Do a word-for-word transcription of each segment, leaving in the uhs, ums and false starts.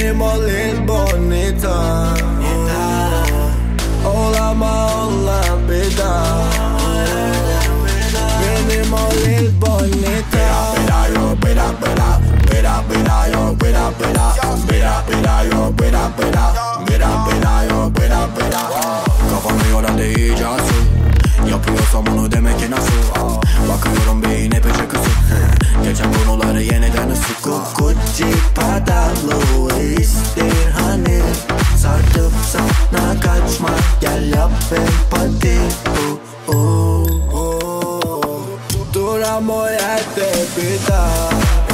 benim o lil bonita. Olama ola bir daha. Benim o lil bonita. Bela yo, bela bela, bela bela yo, bela bela, bela bela yo, bela bela, bela bela yo, bela bela. Kafamı yoran iyice asıl. Yapıyorsam onu demek ki nasıl? Bakıyorum beyine peşe kısık. Geçen konuları yeniden ısık. Gucci Prada Louis değil hani. Sardım sana kaçma, gel yap empati. uh, uh, uh. Duram o yerde bir daha.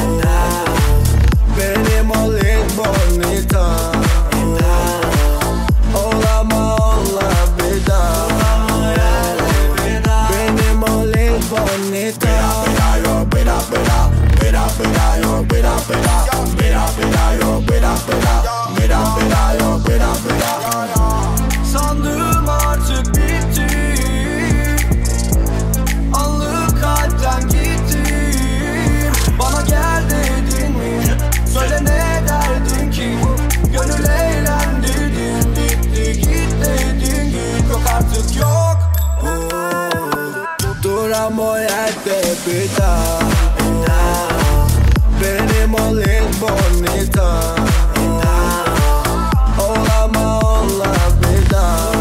Benim o lil bonita. Olama ola bir daha. Benim o lil bonita. Bela yo, bela bela, bela bela yo, bela bela, bela bela yo, bela bela, bela bela yo, bela bela. Sandım artık bitti. Anlık kalpten gittim. Bana gel dedin mi? Söyle ne derdin ki? Gönül eğlendirdin. Gitti git dedin git. Yok artık yok. Duram o yerde bir daha. Benim o lil bonita. Olama ola bir daha.